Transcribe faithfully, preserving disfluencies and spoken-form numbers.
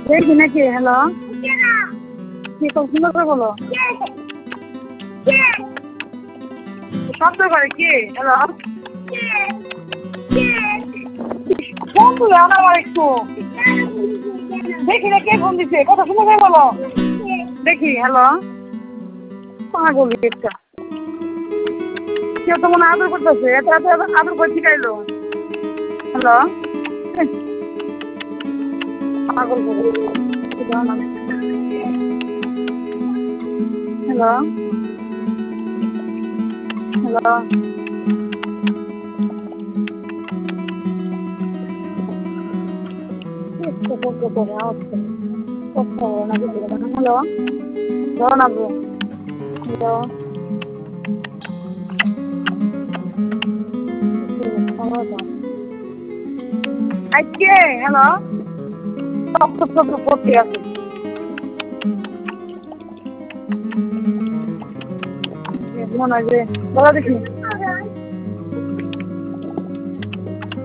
দেখি নাকি হ্যালো কি সুন্দর করে বলো শব্দ করে কি হ্যালো ফোন তুলে আমার একটু দেখি না কে ফোন দিচ্ছে কথা সুন্দর করে বলো দেখি হ্যালো পাগল একটা কেউ তো মনে আদর করতেছে এত এত আদর করে শিখাইলো হ্যালো পাগল হ্যালো হ্যালো হ্যালো ধরো হ্যালো আজকে হ্যালো সব সব সব করতে আছে মনে হয় যে বলো দেখি